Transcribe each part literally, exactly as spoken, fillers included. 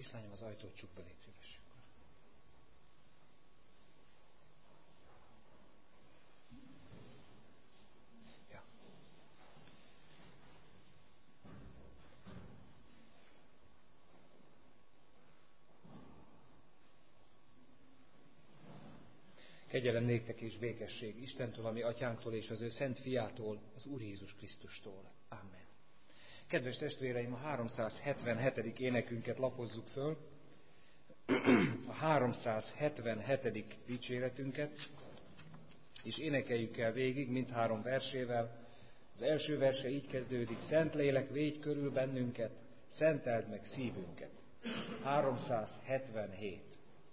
Kislányom, az ajtót csukd be, légy szíves. Ja. Kegyelem néktek és békesség Istentől, ami Atyánktól és az ő szent fiától, az Úr Jézus Krisztustól. Amen. Kedves testvéreim, a háromszázhetvenhetedik énekünket lapozzuk föl, a háromszázhetvenhetedik dicséretünket, és énekeljük el végig mindhárom versével. Az első verse így kezdődik: Szent Lélek, védj körül bennünket, szenteld meg szívünket. háromszázhetvenhét.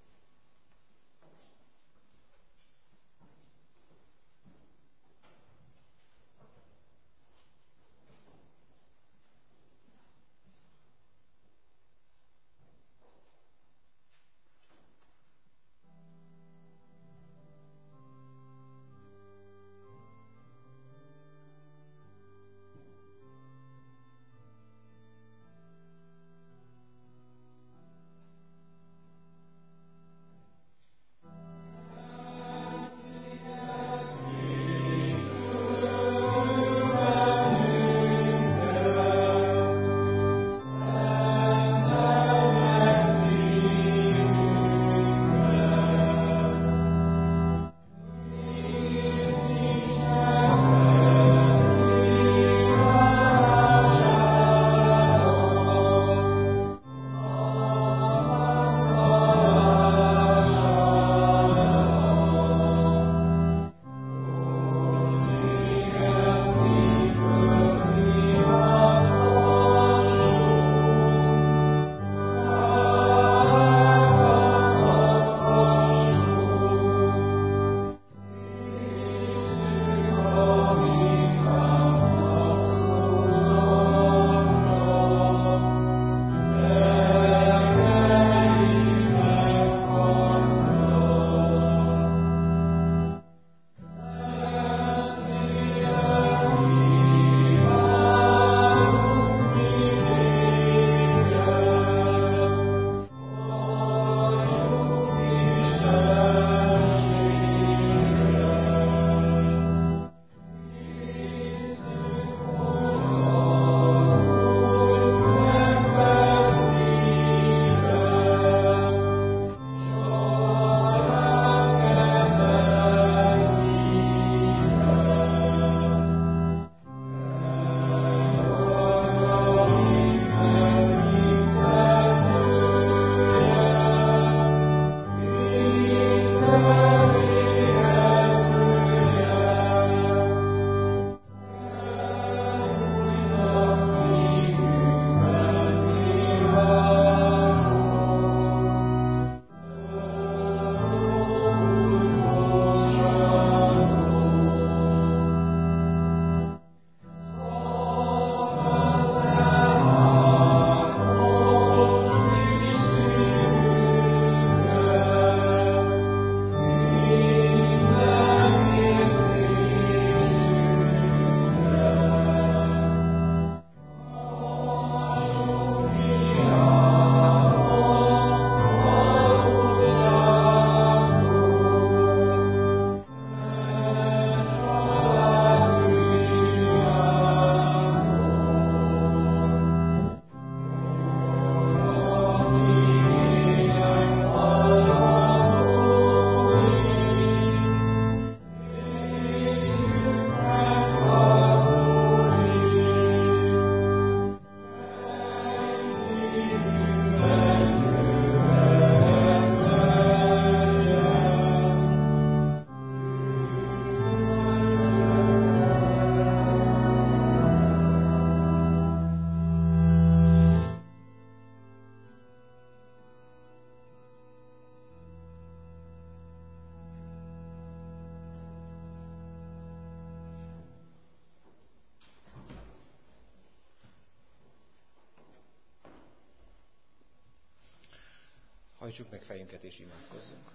Hajtsuk meg fejünket és imádkozzunk.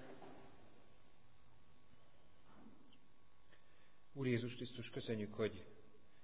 Úr Jézus Krisztus, köszönjük, hogy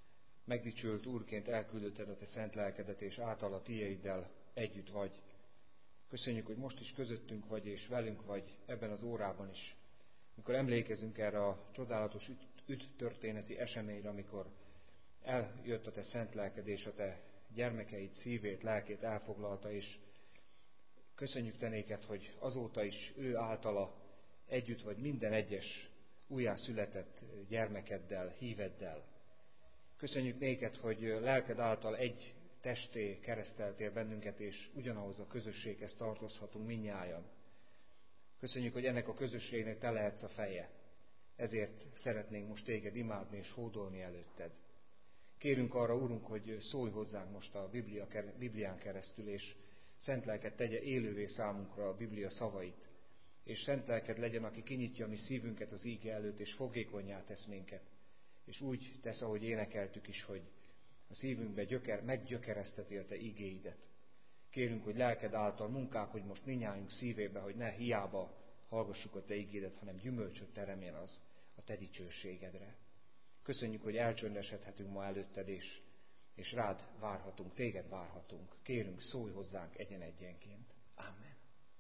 megdicsült Úrként elküldötted a Te szent lelkedet, és által a tiéiddel együtt vagy Köszönjük, hogy most is közöttünk vagy, és velünk vagy ebben az órában is. Mikor emlékezünk erre a csodálatos üt történeti eseményre, amikor eljött a te szent lelked, és a te gyermekeid szívét, lelkét elfoglalta, és köszönjük te néked, hogy azóta is ő általa együtt vagy minden egyes újjászületett gyermekeddel, híveddel. Köszönjük néked, hogy lelked által egy testé kereszteltél bennünket, és ugyanahoz a közösséghez tartozhatunk mindnyájan. Köszönjük, hogy ennek a közösségnek te lehetsz a feje. Ezért szeretnénk most téged imádni és hódolni előtted. Kérünk arra, Urunk, hogy szólj hozzánk most a Biblia, Biblián keresztül, és szent lelked tegye élővé számunkra a Biblia szavait. És szent lelked legyen, aki kinyitja a mi szívünket az íge előtt, és fogékonnyá tesz minket. És úgy tesz, ahogy énekeltük is, hogy a szívünkbe gyöker, meggyökereszteti a te igéidet. Kérünk, hogy lelked által munkálkodj most mindnyájunk szívébe, hogy ne hiába hallgassuk a te igédet, hanem gyümölcsöt teremjen az a te dicsőségedre. Köszönjük, hogy elcsöndesedhetünk ma előtted, és, és rád várhatunk, téged várhatunk. Kérünk, szólj hozzánk egyen-egyenként. Amen.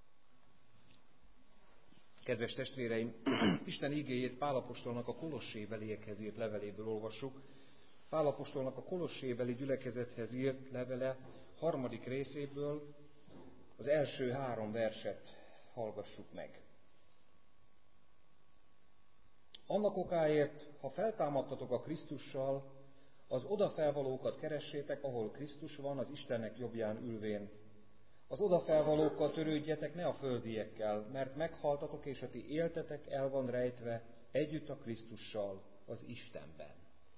Kedves testvéreim, Isten igéjét Pál apostolnak a kolossébeliekhez írt leveléből olvassuk. Pál apostolnak a kolossébeli gyülekezethez írt levele harmadik részéből az első három verset hallgassuk meg. Annak okáért, ha feltámadtatok a Krisztussal, az odafelvalókat keressétek, ahol Krisztus van, az Istennek jobbján ülvén. Az odafelvalókkal törődjetek, ne a földiekkel, mert meghaltatok, és a ti éltetek el van rejtve együtt a Krisztussal, az Istenben.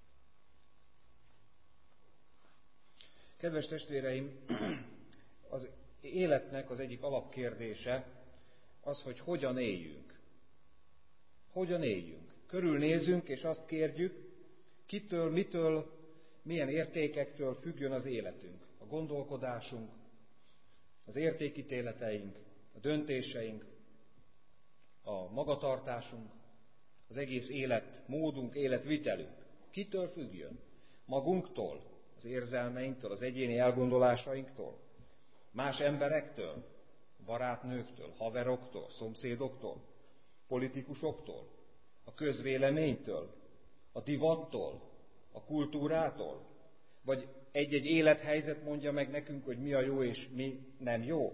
Kedves testvéreim, az életnek az egyik alapkérdése az, hogy hogyan éljünk. Hogyan éljünk. Körülnézünk, és azt kérjük, kitől, mitől, milyen értékektől függjön az életünk. A gondolkodásunk, az értékítéleteink, a döntéseink, a magatartásunk, az egész életmódunk, életvitelünk. Kitől függjön? Magunktól, az érzelmeinktől, az egyéni elgondolásainktól, más emberektől, barátnőktől, haveroktól, szomszédoktól, politikusoktól, a közvéleménytől, a divattól, a kultúrától, vagy egy-egy élethelyzet mondja meg nekünk, hogy mi a jó és mi nem jó.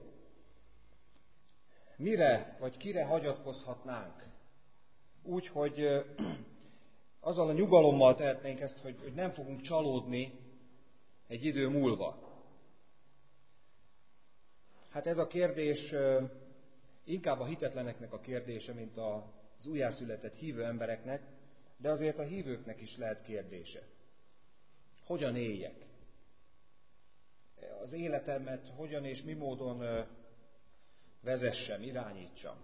Mire vagy kire hagyatkozhatnánk? Úgy, hogy azzal a nyugalommal tehetnénk ezt, hogy, hogy nem fogunk csalódni egy idő múlva. Hát ez a kérdés inkább a hitetleneknek a kérdése, mint az újjászületett hívő embereknek, de azért a hívőknek is lehet kérdése. Hogyan éljek? Az életemet hogyan és mi módon vezessem, irányítsam?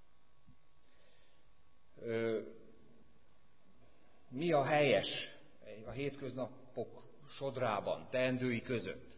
Mi a helyes a hétköznapok sodrában, teendői között?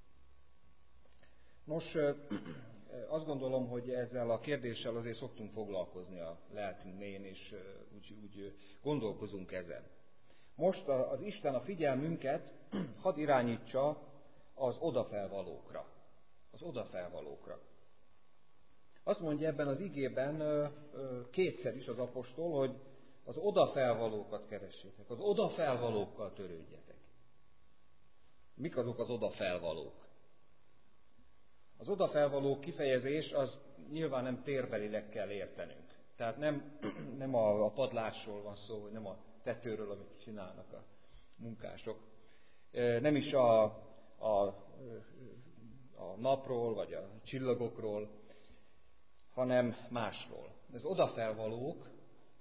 Nos, azt gondolom, hogy ezzel a kérdéssel azért szoktunk foglalkozni a lelkünk mélyén, és úgy, úgy gondolkozunk ezen. Most az Isten a figyelmünket hadd irányítsa az odafelvalókra. Az odafelvalókra. Azt mondja ebben az igében kétszer is az apostol, hogy az odafelvalókat keressétek, az odafelvalókkal törődjetek. Mik azok az odafelvalók? Az odafelvaló kifejezés az nyilván nem térbelileg kell értenünk. Tehát nem, nem a, a padlásról van szó, nem a tetőről, amit csinálnak a munkások. Nem is a, a, a napról, vagy a csillagokról, hanem másról. Az odafelvalók,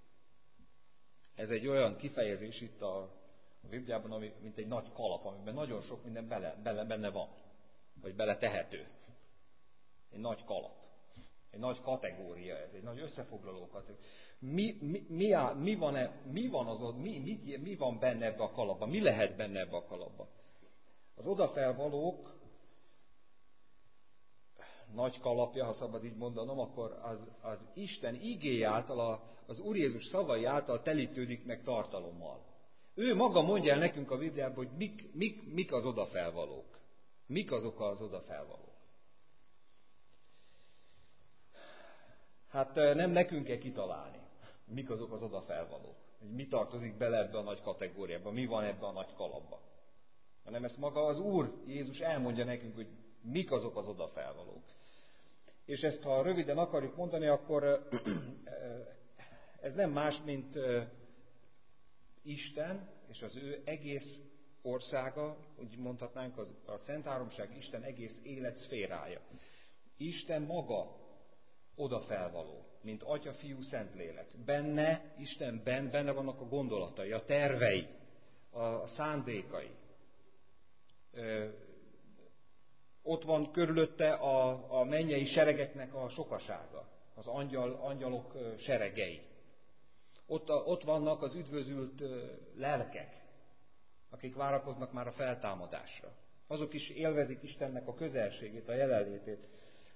ez egy olyan kifejezés itt a, a Bibliában, ami, mint egy nagy kalap, amiben nagyon sok minden bele, bele, benne van, vagy bele tehető. Egy nagy kalap. Egy nagy kategória ez, egy nagy összefoglaló kategória. Mi, mi, mi, áll, mi, van, e, mi van az ott, mi, mi, mi van benne ebbe a kalapban? Mi lehet benne ebbe a kalapban? Az odafelvalók nagy kalapja, ha szabad így mondanom, akkor az, az Isten igéje által, az Úr Jézus szavai által telítődik meg tartalommal. Ő maga mondja el nekünk a Bibliában, hogy mik, mik, mik az odafelvalók. Mik azok az odafelvalók. hát nem nekünk kell kitalálni, mik azok az odafelvalók, hogy mi tartozik bele ebbe a nagy kategóriába, mi van ebbe a nagy kalapba. Hanem ezt maga az Úr Jézus elmondja nekünk, hogy mik azok az odafelvalók. És ezt, ha röviden akarjuk mondani, akkor ez nem más, mint Isten és az ő egész országa, úgy mondhatnánk, az, a Szent Háromság Isten egész életszférája. Isten maga odafelvaló, mint Atya, Fiú, Szentlélek. Benne, Istenben, benne vannak a gondolatai, a tervei, a szándékai. Ö, ott van körülötte a, a mennyei seregeknek a sokasága, az angyal, angyalok seregei. Ott, a, ott vannak az üdvözült lelkek, akik várakoznak már a feltámadásra. Azok is élvezik Istennek a közelségét, a jelenlétét.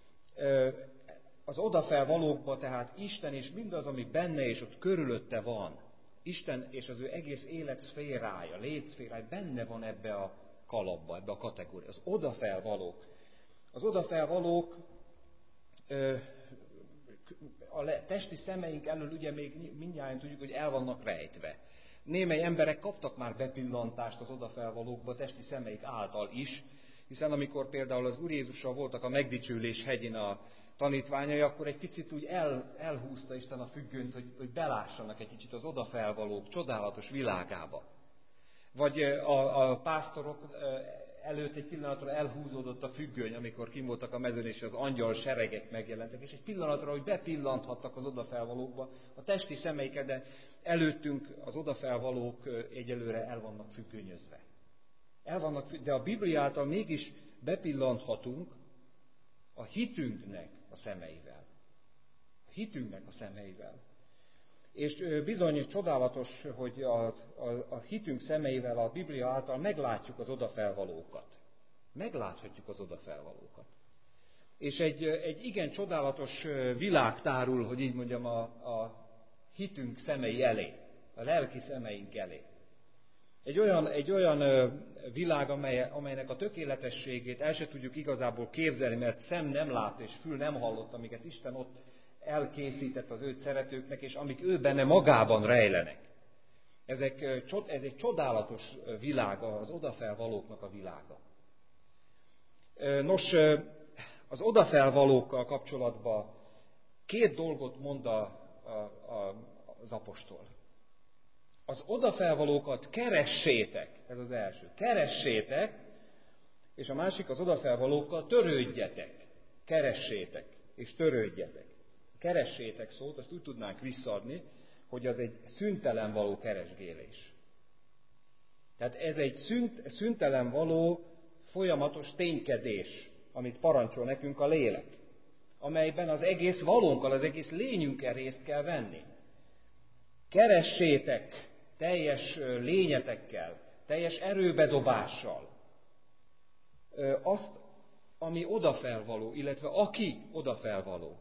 Az odafelvalókba tehát Isten és mindaz, ami benne és ott körülötte van, Isten és az ő egész életszférája, létszférája benne van ebbe a kalapba, ebbe a kategóriába. Az odafelvalók. Az odafelvalók a testi szemeink elől ugye még mindjárt tudjuk, hogy el vannak rejtve. Némely emberek kaptak már bepillantást az odafelvalókba testi szemeik által is, hiszen amikor például az Úr Jézussal voltak a megdicsülés hegyén a tanítványai, akkor egy picit úgy el, elhúzta Isten a függönyt, hogy, hogy belássanak egy kicsit az odafelvalók csodálatos világába. Vagy a, a pásztorok előtt egy pillanatra elhúzódott a függöny, amikor kim voltak a mezőn, és az angyal seregek megjelentek, és egy pillanatra, hogy bepillanthattak az odafelvalókba a testi szemeiket, de előttünk az odafelvalók egyelőre el vannak függönyözve. El vannak, de a Biblia által mégis bepillanthatunk a hitünknek a szemeivel. A hitünknek a szemeivel. És bizony csodálatos, hogy a, a, a hitünk szemeivel a Biblia által meglátjuk az odafelvalókat. Megláthatjuk az odafelvalókat. És egy, egy igen csodálatos világ tárul, hogy így mondjam, a, a hitünk szemei elé, a lelki szemeink elé. Egy olyan, egy olyan világ, amely, amelynek a tökéletességét el se tudjuk igazából képzelni, mert szem nem lát és fül nem hallott, amiket Isten ott elkészített az őt szeretőknek, és amik ő benne magában rejlenek. Ezek, ez egy csodálatos világ, az odafelvalóknak a világa. Nos, az odafelvalókkal kapcsolatban két dolgot mond a, a, a, az apostol. Az odafelvalókat keressétek, ez az első, keressétek, és a másik az odafelvalókkal törődjetek, keressétek és törődjetek. Keressétek szót, azt úgy tudnánk visszaadni, hogy az egy szüntelen való keresgélés. Tehát ez egy szünt, szüntelen való folyamatos ténykedés, amit parancsol nekünk a lélek, amelyben az egész valónkkal, az egész lényünkkel részt kell venni. Keressétek teljes lényetekkel, teljes erőbedobással azt, ami odafelvaló, illetve aki odafelvaló.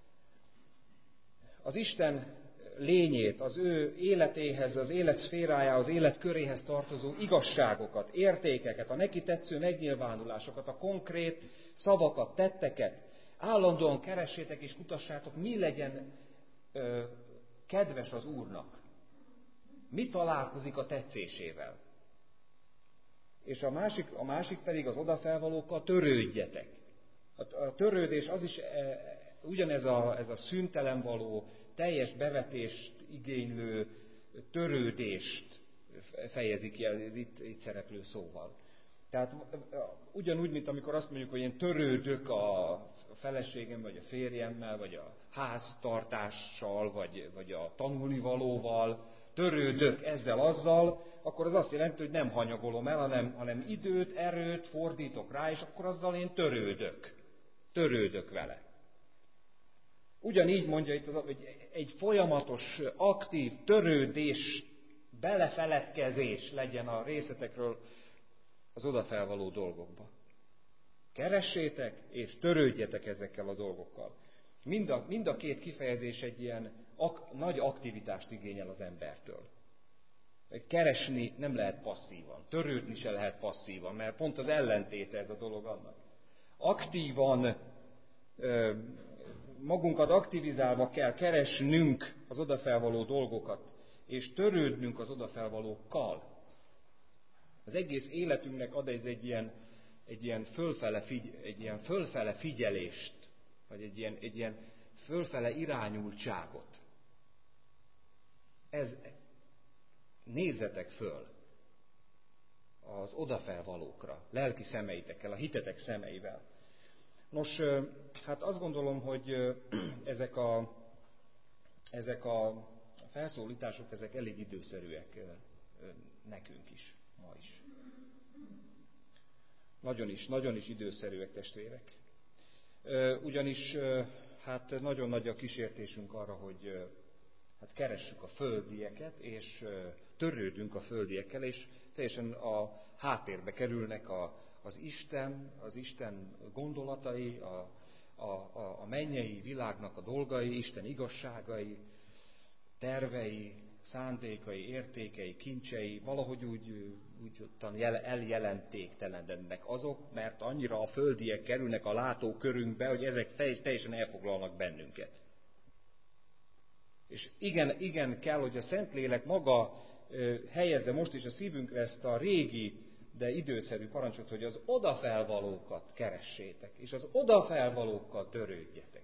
Az Isten lényét, az ő életéhez, az életszférájához, az életköréhez tartozó igazságokat, értékeket, a neki tetsző megnyilvánulásokat, a konkrét szavakat, tetteket állandóan keressétek és kutassátok, mi legyen ö, kedves az Úrnak. Mi találkozik a tetszésével. És a másik, a másik pedig az odafelvalókkal törődjetek. A, a törődés az is e, ugyanez a, ez a szüntelen való, teljes bevetést igénylő törődést fejezi ki az itt, itt szereplő szóval. Tehát ugyanúgy, mint amikor azt mondjuk, hogy én törődök a feleségem, vagy a férjemmel, vagy a háztartással, vagy, vagy a tanulnivalóval, törődök ezzel, azzal, akkor az azt jelenti, hogy nem hanyagolom el, hanem, hanem időt, erőt fordítok rá, és akkor azzal én törődök. Törődök vele. Ugyanígy mondja itt, az, hogy egy folyamatos, aktív törődés, belefeledkezés legyen a részletekről az odafelvaló dolgokba. Keressétek és törődjetek ezekkel a dolgokkal. Mind a, mind a két kifejezés egy ilyen ak, nagy aktivitást igényel az embertől. Keresni nem lehet passzívan, törődni se lehet passzívan, mert pont az ellentéte ez a dolog annak. Aktívan ö, magunkat aktivizálva kell keresnünk az odafelvaló dolgokat, és törődnünk az odafelvalókkal. Az egész életünknek ad ez egy ilyen, egy ilyen, fölfele, figy, egy ilyen fölfele figyelést, vagy egy ilyen, egy ilyen fölfele irányultságot. Ez, nézzetek föl az odafelvalókra, lelki szemeitekkel, a hitetek szemeivel. Nos, hát azt gondolom, hogy ezek a, ezek a felszólítások, ezek elég időszerűek nekünk is, ma is. Nagyon is, nagyon is időszerűek, testvérek. Ugyanis hát nagyon nagy a kísértésünk arra, hogy hát keressük a földieket, és törődünk a földiekkel, és teljesen a háttérbe kerülnek a, az Isten, az Isten gondolatai, a, a, a, a mennyei világnak a dolgai, Isten igazságai, tervei, szándékai, értékei, kincsei, valahogy úgy, úgy eljelentéktelenednek azok, mert annyira a földiek kerülnek a látókörünkbe, hogy ezek teljesen elfoglalnak bennünket. És igen, igen kell, hogy a Szentlélek maga helyezze most is a szívünkre ezt a régi, de időszerű parancsot, hogy az odafelvalókat keressétek, és az odafelvalókkal törődjetek.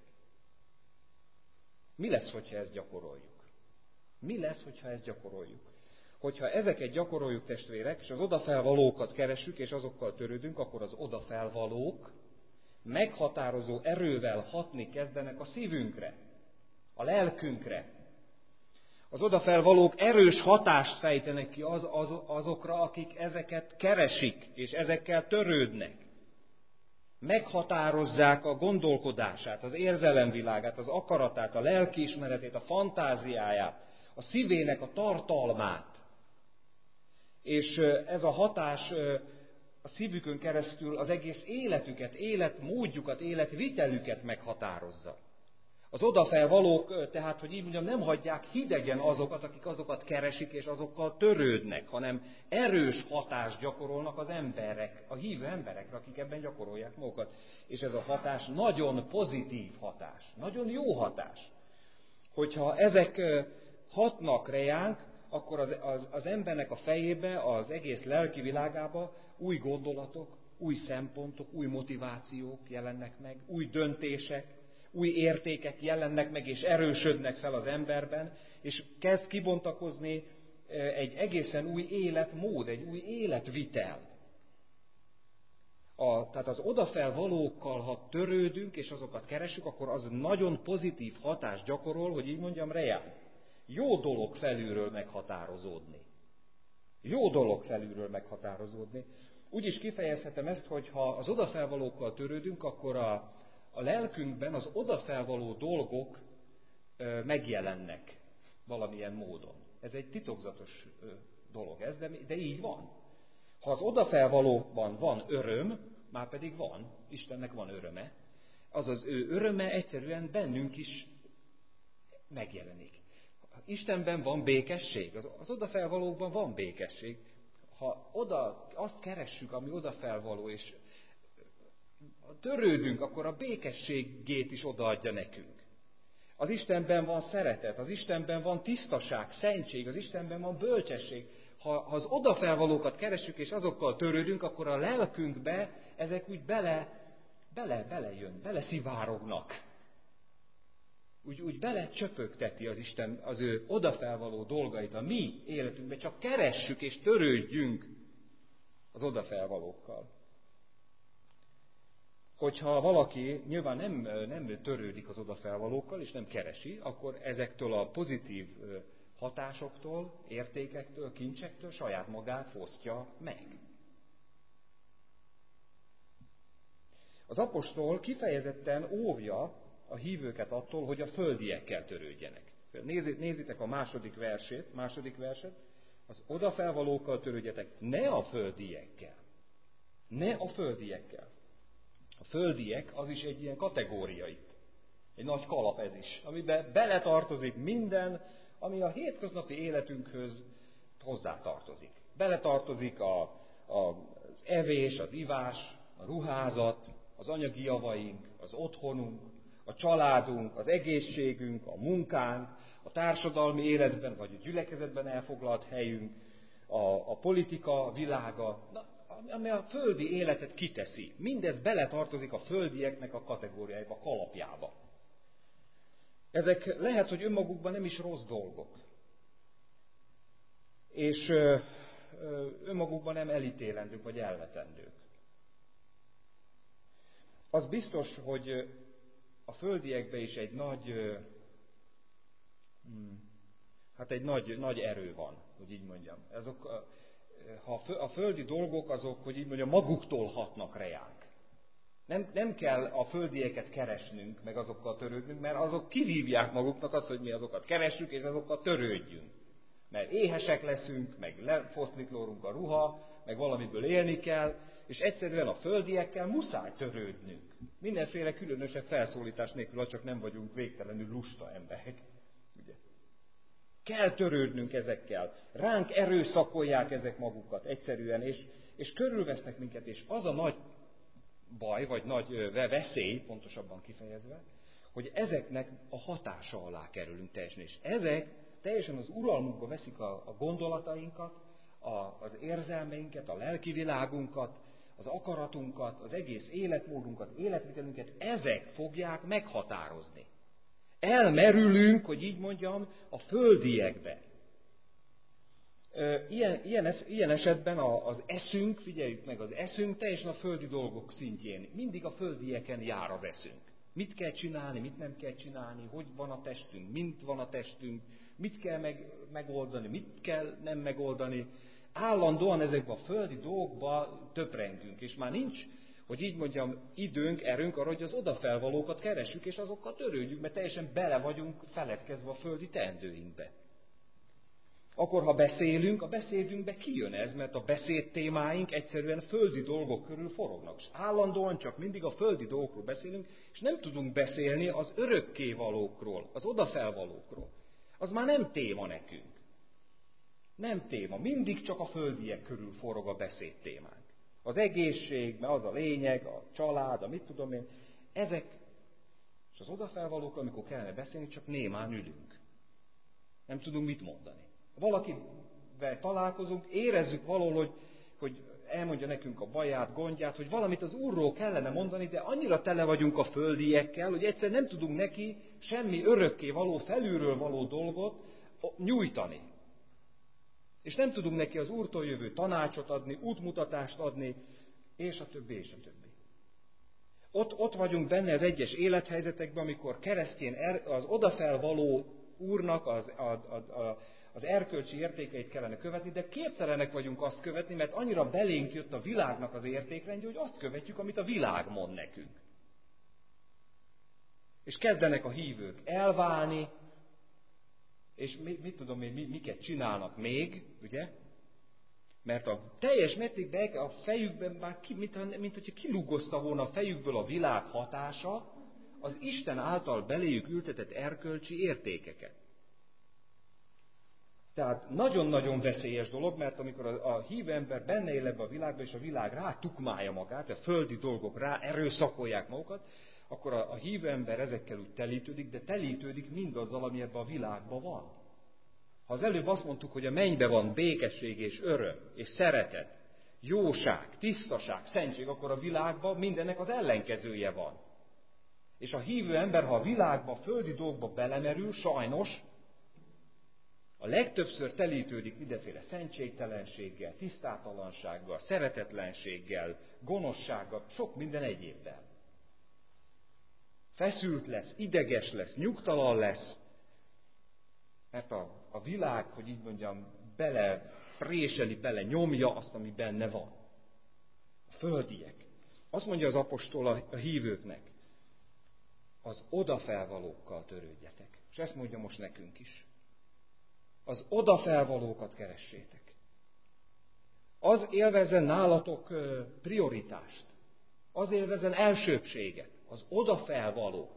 Mi lesz, hogyha ezt gyakoroljuk? Mi lesz, hogyha ezt gyakoroljuk? Hogyha ezeket gyakoroljuk, testvérek, és az odafelvalókat keressük, és azokkal törődünk, akkor az odafelvalók meghatározó erővel hatni kezdenek a szívünkre, a lelkünkre. Az odafelvalók erős hatást fejtenek ki az, az, azokra, akik ezeket keresik, és ezekkel törődnek. Meghatározzák a gondolkodását, az érzelemvilágát, az akaratát, a lelkiismeretét, a fantáziáját, a szívének a tartalmát. És ez a hatás a szívükön keresztül az egész életüket, életmódjukat, életvitelüket meghatározza. Az odafelvalók, tehát, hogy így mondjam, nem hagyják hidegen azokat, akik azokat keresik és azokkal törődnek, hanem erős hatást gyakorolnak az emberek, a hívő emberekre, akik ebben gyakorolják magukat. És ez a hatás nagyon pozitív hatás, nagyon jó hatás. Hogyha ezek hatnak rejánk, akkor az, az, az embernek a fejébe, az egész lelki világába új gondolatok, új szempontok, új motivációk jelennek meg, új döntések, új értékek jelennek meg és erősödnek fel az emberben, és kezd kibontakozni egy egészen új életmód, egy új életvitel. A, tehát az odafelvalókkal, ha törődünk és azokat keresünk, akkor az nagyon pozitív hatást gyakorol, hogy így mondjam, reál. Jó dolog felülről meghatározódni. Jó dolog felülről meghatározódni. Úgy is kifejezhetem ezt, hogy ha az odafelvalókkal törődünk, akkor a A lelkünkben az odafelvaló dolgok ö, megjelennek valamilyen módon. Ez egy titokzatos ö, dolog ez, de, de így van. Ha az odafelvalóban van öröm, már pedig van, Istennek van öröme, az az ő öröme egyszerűen bennünk is megjelenik. Istenben van békesség, az, az odafelvalókban van békesség. Ha oda, azt keressük, ami odafelvaló, és törődünk, akkor a békességét is odaadja nekünk. Az Istenben van szeretet, az Istenben van tisztaság, szentség, az Istenben van bölcsesség. Ha, ha az odafelvalókat keressük és azokkal törődünk, akkor a lelkünkbe ezek úgy bele, bele, belejön, beleszivárognak. Úgy, úgy belecsöpögteti az Isten az ő odafelvaló dolgait a mi életünkbe, csak keressük és törődjünk az odafelvalókkal. Hogyha valaki nyilván nem, nem törődik az odafelvalókkal, és nem keresi, akkor ezektől a pozitív hatásoktól, értékektől, kincsektől saját magát fosztja meg. Az apostol kifejezetten óvja a hívőket attól, hogy a földiekkel törődjenek. Nézzétek a második versét, második verset, az odafelvalókkal törődjetek, ne a földiekkel. Ne a földiekkel. A földiek az is egy ilyen kategória itt. Egy nagy kalap ez is, amiben beletartozik minden, ami a hétköznapi életünkhöz hozzátartozik. Beletartozik a, a, az evés, az ivás, a ruházat, az anyagi javaink, az otthonunk, a családunk, az egészségünk, a munkánk, a társadalmi életben vagy a gyülekezetben elfoglalt helyünk, a, a politika világa, na, ami a földi életet kiteszi. Mindez beletartozik a földieknek a kategóriájába, a kalapjába. Ezek lehet, hogy önmagukban nem is rossz dolgok. És ö, ö, önmagukban nem elítélendők vagy elvetendők. Az biztos, hogy a földiekben is egy nagy, ö, hmm, hát egy nagy, nagy erő van, hogy így mondjam. Azok, ha a földi dolgok azok, hogy így mondjam, maguktól hatnak ránk. Nem, nem kell a földieket keresnünk, meg azokkal törődnünk, mert azok kivívják maguknak azt, hogy mi azokat keressük, és azokkal törődjünk. Mert éhesek leszünk, meg lefoszliklórunk a ruha, meg valamiből élni kell, és egyszerűen a földiekkel muszáj törődnünk. Mindenféle különösebb felszólítás nélkül, ha csak nem vagyunk végtelenül lusta emberek. Ugye? Kell törődnünk ezekkel. Ránk erőszakolják ezek magukat egyszerűen, és, és körülvesznek minket, és az a nagy baj, vagy nagy veszély, pontosabban kifejezve, hogy ezeknek a hatása alá kerülünk teljesen. És ezek teljesen az uralmukba veszik a, a gondolatainkat, a, az érzelmeinket, a lelki világunkat, az akaratunkat, az egész életmódunkat, életvitelünket, ezek fogják meghatározni. Elmerülünk, hogy így mondjam, a földiekbe. Ilyen, ilyen, ilyen esetben az eszünk, figyeljük meg, az eszünk teljesen a földi dolgok szintjén. Mindig a földieken jár az eszünk. Mit kell csinálni, mit nem kell csinálni, hogy van a testünk, mint van a testünk, mit kell meg, megoldani, mit kell nem megoldani. Állandóan ezekben a földi dolgokba töprengünk, és már nincs, hogy így mondjam, időnk, erőnk arra, hogy az odafelvalókat keressük, és azokkal törődjük, mert teljesen bele vagyunk feledkezve a földi teendőinkbe. Akkor, ha beszélünk, a beszédünkbe kijön ez, mert a beszéd témáink egyszerűen földi dolgok körül forognak. És állandóan csak mindig a földi dolgokról beszélünk, és nem tudunk beszélni az örökkévalókról, az odafelvalókról. Az már nem téma nekünk. Nem téma. Mindig csak a földiek körül forog a beszéd témánk. Az egészség, mert az a lényeg, a család, a mit tudom én, ezek, és az odafelvalókról, amikor kellene beszélni, csak némán ülünk. Nem tudunk mit mondani. Valakivel találkozunk, érezzük valahol, hogy, hogy elmondja nekünk a baját, gondját, hogy valamit az Úrról kellene mondani, de annyira tele vagyunk a földiekkel, hogy egyszer nem tudunk neki semmi örökké való, felülről való dolgot nyújtani. És nem tudunk neki az Úrtól jövő tanácsot adni, útmutatást adni, és a többi, és a többi. Ott, ott vagyunk benne az egyes élethelyzetekben, amikor keresztjén er, az odafelvaló Úrnak az, a, a, a, az erkölcsi értékeit kellene követni, de képtelenek vagyunk azt követni, mert annyira belénk jött a világnak az értékrendje, hogy azt követjük, amit a világ mond nekünk. És kezdenek a hívők elválni, és mit, mit tudom én, miket csinálnak még, ugye? Mert a teljes mértékben a fejükben már, ki, mint, mint hogyha kilúgozta volna a fejükből a világ hatása, az Isten által beléjük ültetett erkölcsi értékeket. Tehát nagyon-nagyon veszélyes dolog, mert amikor a, a hívő ember benne él ebbe a világba, és a világ rá tukmálja magát, a földi dolgok rá erőszakolják magukat, akkor a, a hívő ember ezekkel úgy telítődik, de telítődik mindazzal, ami ebben a világban van. Ha az előbb azt mondtuk, hogy a mennybe van békesség és öröm, és szeretet, jóság, tisztaság, szentség, akkor a világban mindennek az ellenkezője van. És a hívő ember, ha a világba, a földi dolgokba belemerül, sajnos, a legtöbbször telítődik mindenféle szentségtelenséggel, tisztátalansággal, szeretetlenséggel, gonoszsággal, sok minden egyébben. Feszült lesz, ideges lesz, nyugtalan lesz, mert a, a világ, hogy így mondjam, bele préseli, bele nyomja azt, ami benne van. A földiek. Azt mondja az apostol a, a hívőknek, az odafelvalókkal törődjetek. És ezt mondja most nekünk is. Az odafelvalókat keressétek. Az élvezzen nálatok prioritást. Az élvezzen elsőbséget. Az odafelvalók.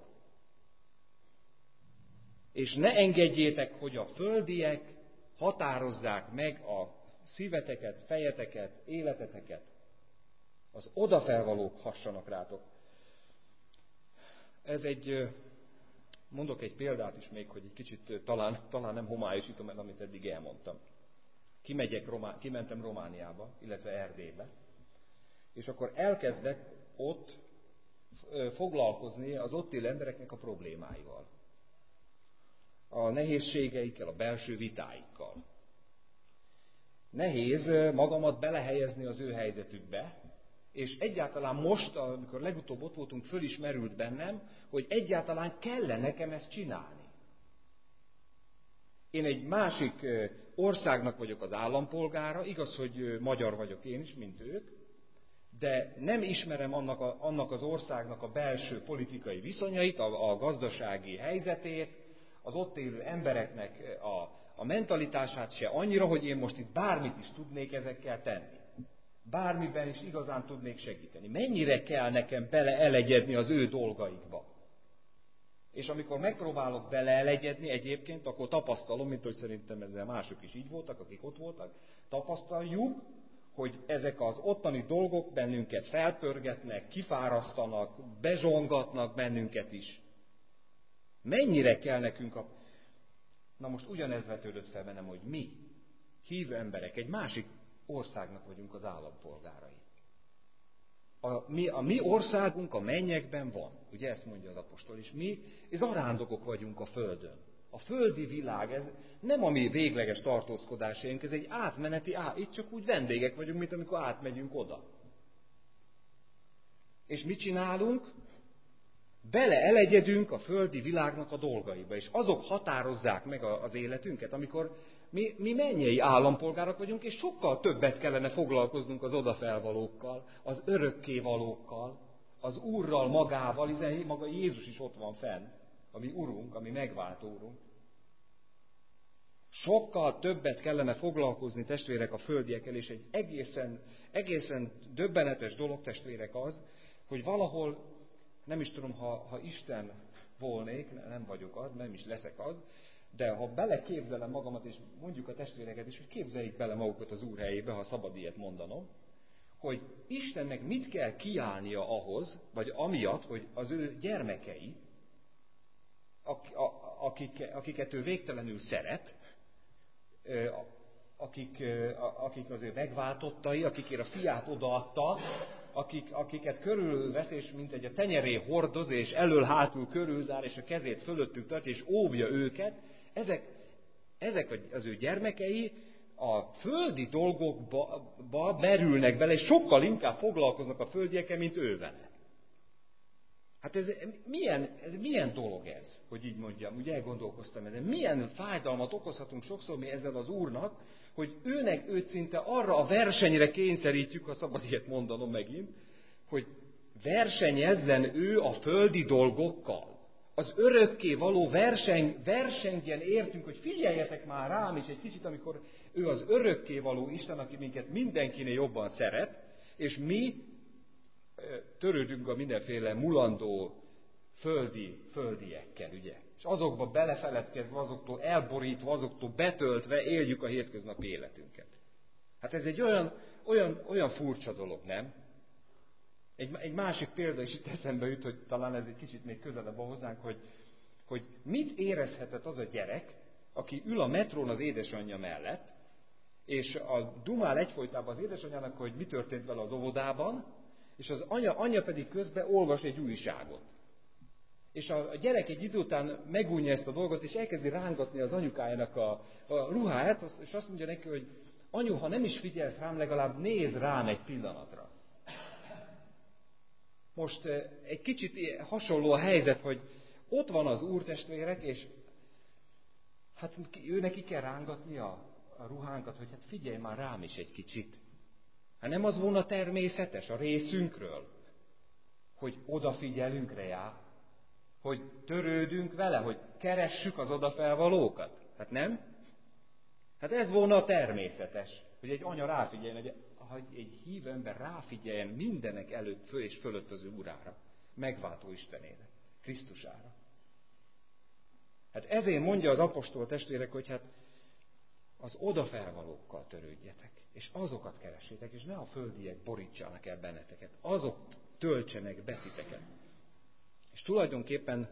És ne engedjétek, hogy a földiek határozzák meg a szíveteket, fejeteket, életeteket. Az odafelvalók hassanak rátok. Ez egy, mondok egy példát is még, hogy egy kicsit talán, talán nem homályosítom el, amit eddig elmondtam. Kimegyek Romá- kimentem Romániába, illetve Erdélybe, és akkor elkezdek ott foglalkozni az ott élő embereknek a problémáival. A nehézségeikkel, a belső vitáikkal. Nehéz magamat belehelyezni az ő helyzetükbe, és egyáltalán most, amikor legutóbb ott voltunk, fölismerült bennem, hogy egyáltalán kellene nekem ezt csinálni. Én egy másik országnak vagyok az állampolgára, igaz, hogy magyar vagyok én is, mint ők, de nem ismerem annak, a, annak az országnak a belső politikai viszonyait, a, a gazdasági helyzetét, az ott élő embereknek a, a mentalitását se annyira, hogy én most itt bármit is tudnék ezekkel tenni. Bármiben is igazán tudnék segíteni. Mennyire kell nekem beleelegyedni az ő dolgaikba? És amikor megpróbálok beleelegyedni egyébként, akkor tapasztalom, mint hogy szerintem ezzel mások is így voltak, akik ott voltak, tapasztaljuk, hogy ezek az ottani dolgok bennünket felpörgetnek, kifárasztanak, bezsongatnak bennünket is. Mennyire kell nekünk a... Na most ugyanez vetődött fel bennem, hogy mi, hívő emberek, egy másik országnak vagyunk az állampolgárai. A mi, a mi országunk a mennyekben van, ugye ezt mondja az apostol, és mi zarándokok vagyunk a földön. A földi világ, ez nem a mi végleges tartózkodásaink, ez egy átmeneti, á, itt csak úgy vendégek vagyunk, mint amikor átmegyünk oda. És mit csinálunk? Beleelegyedünk a földi világnak a dolgaiba, és azok határozzák meg az életünket, amikor mi, mi mennyei állampolgárok vagyunk, és sokkal többet kellene foglalkoznunk az odafelvalókkal, az örökkévalókkal, az Úrral magával, hiszen maga Jézus is ott van fenn, a mi Urunk, a mi megváltó Urunk. Sokkal többet kellene foglalkozni, testvérek, a földiekkel, és egy egészen, egészen döbbenetes dolog, testvérek, az, hogy valahol, nem is tudom, ha, ha Isten volnék, nem vagyok az, nem is leszek az, de ha beleképzelem magamat, és mondjuk a testvéreket is, hogy képzeljék bele magukat az Úr helyébe, ha szabad ilyet mondanom, hogy Istennek mit kell kiállnia ahhoz, vagy amiatt, hogy az ő gyermekei, akik, akiket ő végtelenül szeret, akik, akik az ő megváltottai, akikért a fiát odaadta, akik, akiket körülvesz, és mint egy a tenyeré hordoz, és elől-hátul körülzár, és a kezét fölöttük tartja, és óvja őket, ezek, ezek az ő gyermekei a földi dolgokba merülnek bele, és sokkal inkább foglalkoznak a földiekkel, mint ő vele. Hát ez milyen, ez milyen dolog ez, hogy így mondjam, úgy elgondolkoztam ezen. Milyen fájdalmat okozhatunk sokszor mi ezzel az Úrnak, hogy őnek őt szinte arra a versenyre kényszerítjük, ha szabad ilyet mondanom megint, hogy versenyezzen ő a földi dolgokkal. Az örökké való verseny, versengjen értünk, hogy figyeljetek már rám is egy kicsit, amikor ő az örökké való Isten, aki minket mindenkinél jobban szeret, és mi törődünk a mindenféle mulandó földi, földiekkel, ugye? És azokba belefeledkezve, azoktól elborítva, azoktól betöltve éljük a hétköznapi életünket. Hát ez egy olyan, olyan, olyan furcsa dolog, nem? Egy, egy másik példa is itt eszembe jut, hogy talán ez egy kicsit még közelebb hozzánk, hogy, hogy mit érezhetett az a gyerek, aki ül a metrón az édesanyja mellett, és a dumál egyfolytában az édesanyjának, hogy mi történt vele az óvodában, és az anya, anya pedig közben olvas egy újságot. És a, a gyerek egy idő után megújja ezt a dolgot, és elkezdi rángatni az anyukájának a, a ruháját, és azt mondja neki, hogy anyu, ha nem is figyelsz rám, legalább nézd rám egy pillanatra. Most egy kicsit hasonló a helyzet, hogy ott van az úrtestvérek, és hát ő neki kell rángatni a, a ruhánkat, hogy hát figyelj már rám is egy kicsit. Hát nem az volna természetes a részünkről, hogy odafigyelünk rá, hogy törődünk vele, hogy keressük az odafelvalókat. Hát nem? Hát ez volna a természetes, hogy egy anya ráfigyeljen, hogy egy hívő ember ráfigyeljen mindenek előtt föl és fölött az ő Urára, megváltó Istenére, Krisztusára. Hát ezért mondja az apostol testvérek, hogy hát az odafelvalókkal törődjetek, és azokat keresétek, és ne a földiek borítsanak el benneteket, azok töltsenek be titeket. És tulajdonképpen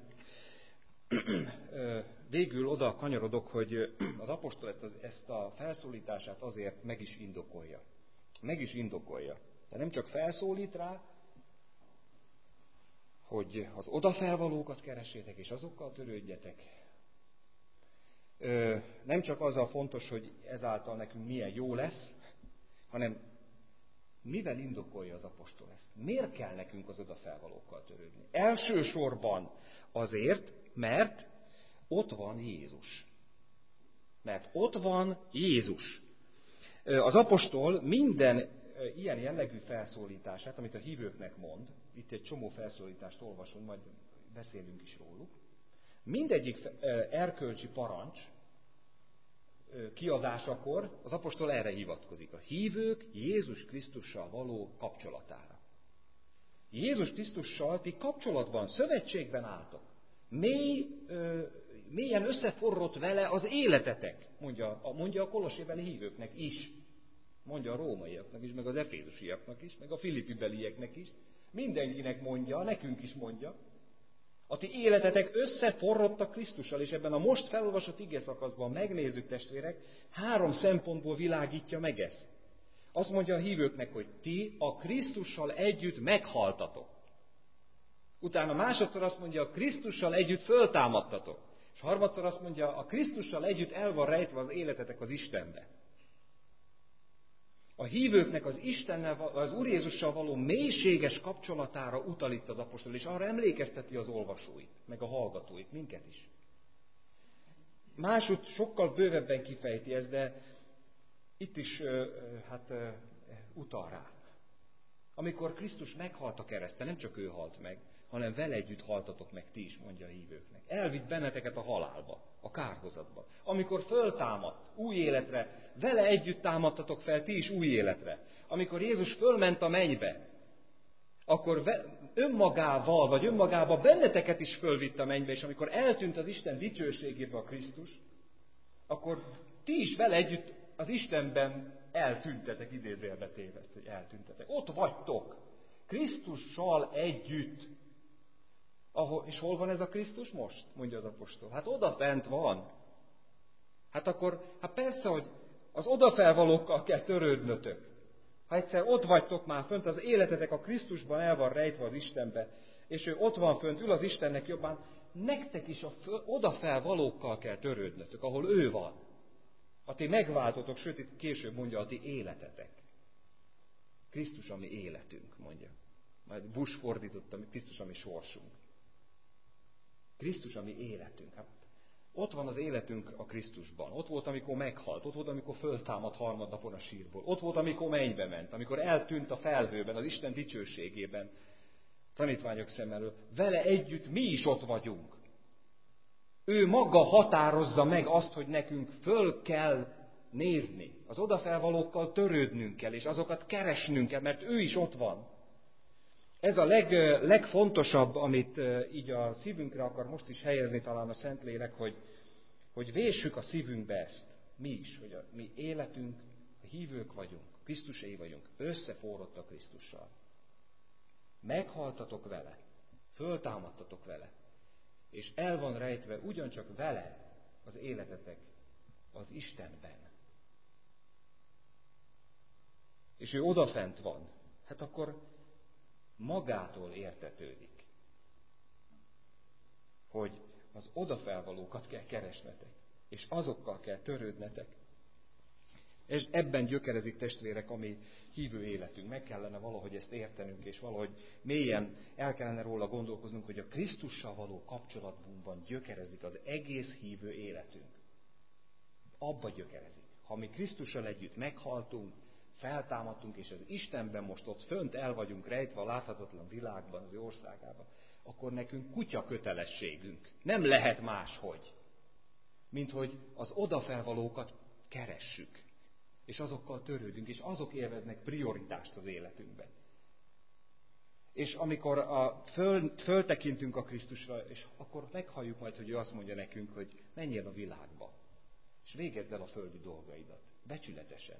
végül oda kanyarodok, hogy az apostol ezt, az, ezt a felszólítását azért meg is indokolja. Meg is indokolja. Tehát nem csak felszólít rá, hogy az odafelvalókat keressétek, és azokkal törődjetek. Nem csak az a fontos, hogy ezáltal nekünk milyen jó lesz, hanem mivel indokolja az apostol ezt? Miért kell nekünk az odafelvalókkal törődni? Elsősorban azért, mert ott van Jézus. Mert ott van Jézus. Az apostol minden ilyen jellegű felszólítását, amit a hívőknek mond, itt egy csomó felszólítást olvasunk, majd beszélünk is róluk, mindegyik erkölcsi parancs kiadásakor az apostol erre hivatkozik. A hívők Jézus Krisztussal való kapcsolatára. Jézus Krisztussal ti kapcsolatban, szövetségben álltok. Mély, ö, mélyen összeforrott vele az életetek, mondja, mondja a kolossébeli hívőknek is. Mondja a rómaiaknak is, meg az efézusiaknak is, meg a filipibelieknek is. Mindenkinek mondja, nekünk is mondja. A ti életetek összeforrott a Krisztussal, és ebben a most felolvasott ige szakaszban megnézzük, testvérek, három szempontból világítja meg ezt. Azt mondja a hívőknek, hogy ti a Krisztussal együtt meghaltatok. Utána másodszor azt mondja, a Krisztussal együtt föltámadtatok. És harmadszor azt mondja, a Krisztussal együtt el van rejtve az életetek az Istenbe. A hívőknek az Istennel, az Úr Jézussal való mélységes kapcsolatára utal itt az apostol, és arra emlékezteti az olvasóit, meg a hallgatóit, minket is. Másút sokkal bővebben kifejti ezt, de itt is hát utal rá. Amikor Krisztus meghalt a kereszten, nem csak ő halt meg, hanem vele együtt haltatok meg ti is, mondja a hívőknek. Elvitt benneteket a halálba, a kárhozatba. Amikor föltámadt új életre, vele együtt támadtatok fel ti is új életre. Amikor Jézus fölment a mennybe, akkor önmagával, vagy önmagába benneteket is fölvitt a mennybe, és amikor eltűnt az Isten dicsőségébe a Krisztus, akkor ti is vele együtt az Istenben eltűntetek, idézőjelbe téve ezt, hogy eltűntetek. Ott vagytok, Krisztussal együtt. Ahol, és hol van ez a Krisztus most? Mondja az apostol. Hát oda bent van. Hát akkor, hát persze, hogy az odafelvalókkal kell törődnötök. Ha egyszer ott vagytok már fönt, az életetek a Krisztusban el van rejtve az Istenbe, és ő ott van fönt, ül az Istennek jobbán, nektek is a föl, odafelvalókkal kell törődnötök, ahol ő van. A ti megváltotok, sőt, itt később mondja, a ti életetek. Krisztus, ami életünk, mondja. Majd Bush fordította, Krisztus, ami sorsunk. Krisztus, ami életünk. Hát, ott van az életünk a Krisztusban. Ott volt, amikor meghalt. Ott volt, amikor föltámadt harmadnapon a sírból. Ott volt, amikor mennybe ment. Amikor eltűnt a felhőben, az Isten dicsőségében. Tanítványok szem elől. Vele együtt mi is ott vagyunk. Ő maga határozza meg azt, hogy nekünk föl kell nézni. Az odafelvalókkal törődnünk kell, és azokat keresnünk kell, mert ő is ott van. Ez a leg, legfontosabb, amit így a szívünkre akar most is helyezni talán a Szentlélek, hogy, hogy véssük a szívünkbe ezt. Mi is, hogy a mi életünk, a hívők vagyunk, Krisztusé vagyunk, összeforrott a Krisztussal. Meghaltatok vele, föltámadtatok vele, és el van rejtve ugyancsak vele az életetek az Istenben. És ő odafent van. Hát akkor magától értetődik, hogy az odafelvalókat kell keresnetek, és azokkal kell törődnetek. És ebben gyökerezik, testvérek, ami hívő életünk. Meg kellene valahogy ezt értenünk, és valahogy mélyen el kellene róla gondolkoznunk, hogy a Krisztussal való kapcsolatban gyökerezik az egész hívő életünk. Abba gyökerezik. Ha mi Krisztussal együtt meghaltunk, feltámadtunk, és az Istenben most ott fönt el vagyunk rejtve a láthatatlan világban, az ő országában, akkor nekünk kutya kötelességünk. Nem lehet máshogy, mint hogy az odafelvalókat keressük, és azokkal törődünk, és azok élveznek prioritást az életünkben. És amikor a föl, föltekintünk a Krisztusra, és akkor meghalljuk majd, hogy ő azt mondja nekünk, hogy menjél a világba, és végezd el a földi dolgaidat, becsületesen.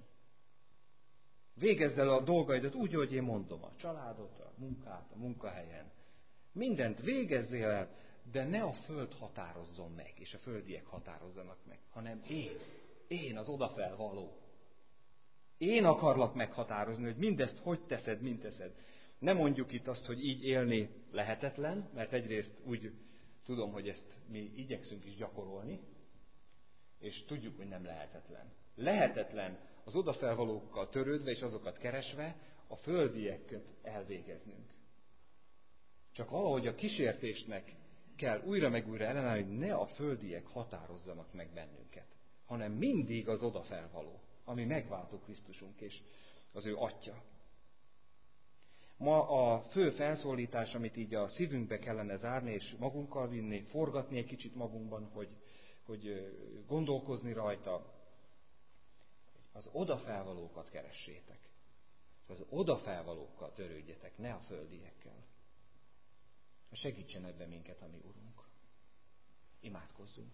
Végezd el a dolgaidat úgy, hogy én mondom, a családot, a munkát, a munkahelyen. Mindent végezzél el, de ne a föld határozzon meg, és a földiek határozzanak meg, hanem én, én az odafelvaló. Én akarlak meghatározni, hogy mindezt hogy teszed, mint teszed. Nem mondjuk itt azt, hogy így élni lehetetlen, mert egyrészt úgy tudom, hogy ezt mi igyekszünk is gyakorolni, és tudjuk, hogy nem lehetetlen. Lehetetlen az odafelvalókkal törődve és azokat keresve a földieket elvégeznünk. Csak valahogy a kísértésnek kell újra meg újra ellenállni, hogy ne a földiek határozzanak meg bennünket, hanem mindig az odafelvaló, ami megváltó Krisztusunk és az ő Atya. Ma a fő felszólítás, amit így a szívünkbe kellene zárni és magunkkal vinni, forgatni egy kicsit magunkban, hogy, hogy gondolkozni rajta, az odafelvalókat keressétek. Az odafelvalókkal törődjetek, ne a földiekkel. Segítsen ebben minket a mi Urunk. Imádkozzunk.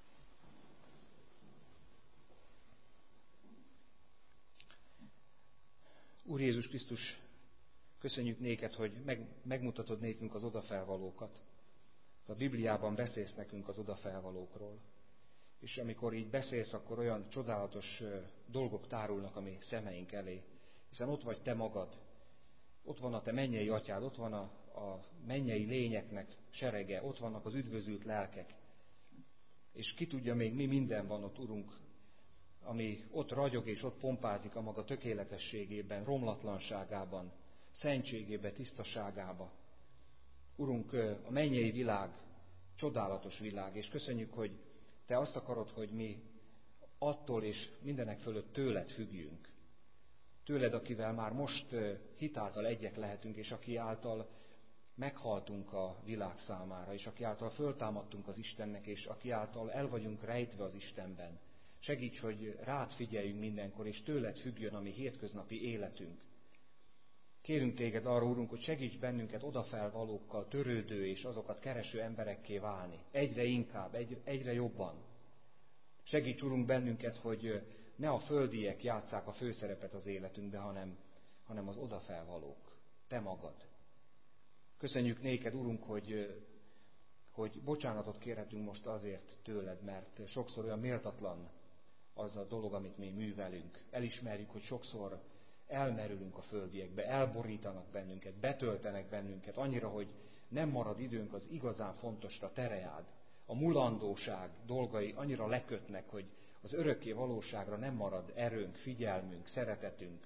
Úr Jézus Krisztus, köszönjük néked, hogy meg, megmutatod nékünk az odafelvalókat. A Bibliában beszélsz nekünk az odafelvalókról. És amikor így beszélsz, akkor olyan csodálatos dolgok tárulnak a mi szemeink elé. Hiszen ott vagy te magad, ott van a te mennyei atyád, ott van a, a mennyei lényeknek serege, ott vannak az üdvözült lelkek. És ki tudja még, mi minden van ott, Urunk, ami ott ragyog és ott pompázik a maga tökéletességében, romlatlanságában, szentségében, tisztaságában. Urunk, a mennyei világ, csodálatos világ, és köszönjük, hogy te azt akarod, hogy mi attól és mindenek fölött tőled függjünk. Tőled, akivel már most hitáltal egyek lehetünk, és aki által meghaltunk a világ számára, és aki által föltámadtunk az Istennek, és aki által el vagyunk rejtve az Istenben. Segíts, hogy rád figyeljünk mindenkor, és tőled függjön a mi hétköznapi életünk. Kérünk téged arra, Úrunk, hogy segíts bennünket odafelvalókkal törődő és azokat kereső emberekké válni. Egyre inkább, egy, egyre jobban. Segíts, Urunk, bennünket, hogy ne a földiek játsszák a főszerepet az életünkbe, hanem, hanem az odafelvalók. Te magad. Köszönjük néked, Urunk, hogy, hogy bocsánatot kérhetünk most azért tőled, mert sokszor olyan méltatlan az a dolog, amit mi művelünk. Elismerjük, hogy sokszor elmerülünk a földiekbe, elborítanak bennünket, betöltenek bennünket, annyira, hogy nem marad időnk az igazán fontosra, tereád. A mulandóság dolgai annyira lekötnek, hogy az örökké valóságra nem marad erőnk, figyelmünk, szeretetünk,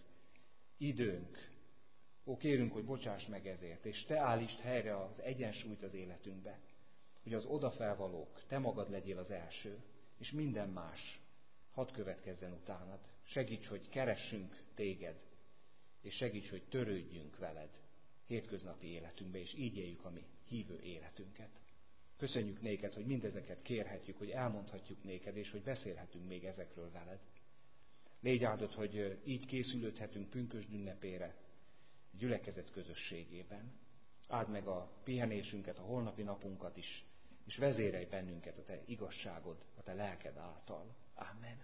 időnk. Ó, kérünk, hogy bocsáss meg ezért, és te állítsd helyre az egyensúlyt az életünkbe, hogy az odafelvalók, te magad legyél az első, és minden más hadd következzen utánad. Segíts, hogy keressünk téged, és segíts, hogy törődjünk veled hétköznapi életünkbe, és így éljük a mi hívő életünket. Köszönjük néked, hogy mindezeket kérhetjük, hogy elmondhatjuk néked, és hogy beszélhetünk még ezekről veled. Légy áldott, hogy így készülődhetünk pünkösd ünnepére, gyülekezet közösségében. Áld meg a pihenésünket, a holnapi napunkat is, és vezérelj bennünket a te igazságod, a te lelked által. Amen.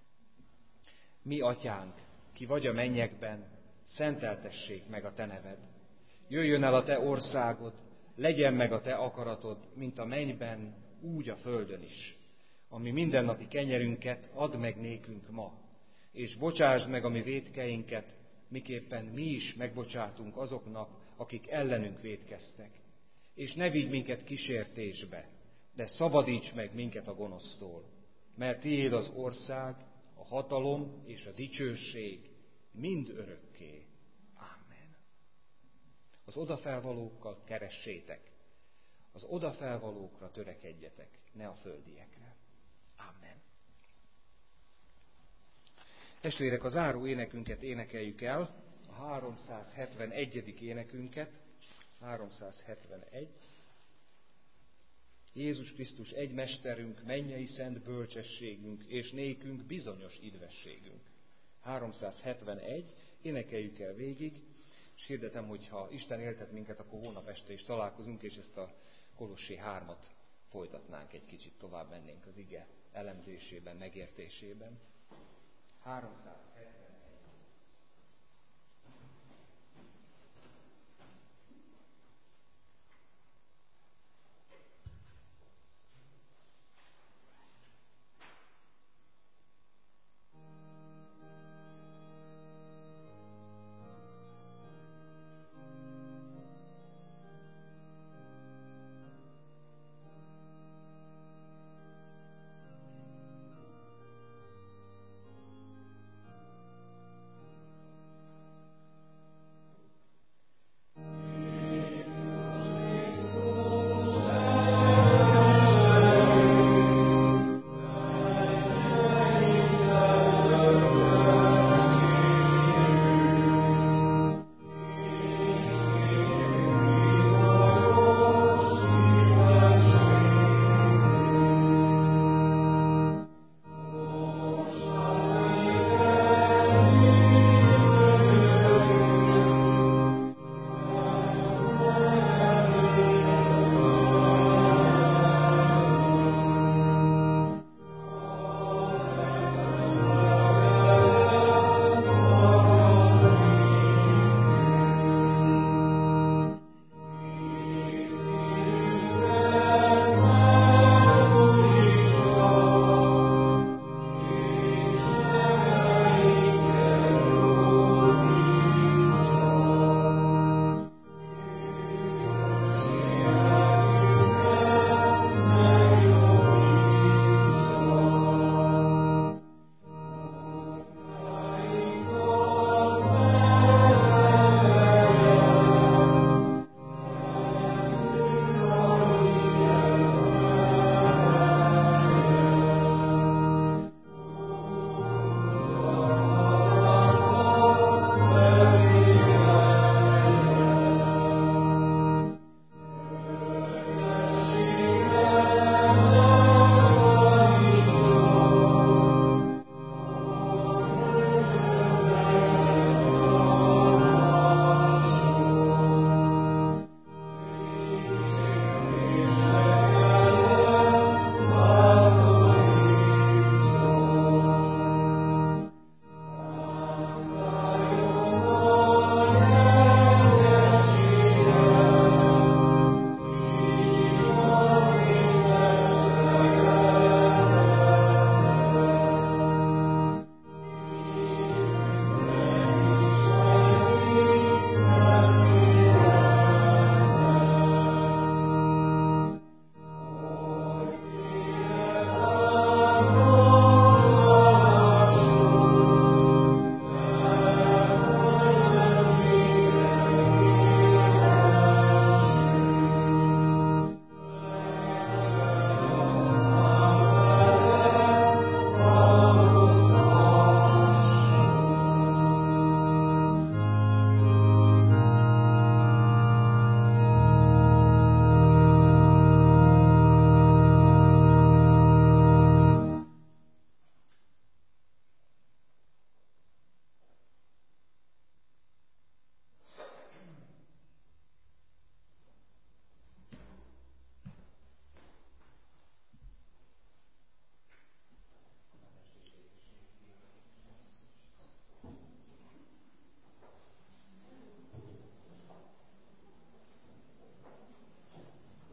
Mi atyánk, ki vagy a mennyekben, szenteltessék meg a te neved. Jöjjön el a te országod, legyen meg a te akaratod, mint a mennyben, úgy a földön is. Ami mindennapi kenyerünket add meg nékünk ma, és bocsásd meg a mi vétkeinket, miképpen mi is megbocsátunk azoknak, akik ellenünk vétkeztek. És ne vigy minket kísértésbe, de szabadíts meg minket a gonosztól, mert tiéd az ország, a hatalom és a dicsőség mind örökké. Amen. Az odafelvalókkal keressétek, az odafelvalókra törekedjetek, ne a földiekre. Amen. Testvérek, a záró énekünket énekeljük el, a háromszázhetvenegyedik énekünket, háromszázhetvenegy. Jézus Krisztus egy mesterünk, mennyei szent bölcsességünk, és nékünk bizonyos idvességünk. háromszázhetvenegy, énekeljük el végig, és hirdetem, hogy ha Isten éltet minket, akkor hónap este is találkozunk, és ezt a Kolossé hármat folytatnánk egy kicsit, tovább mennénk az ige elemzésében, megértésében. háromszázhetvenegy.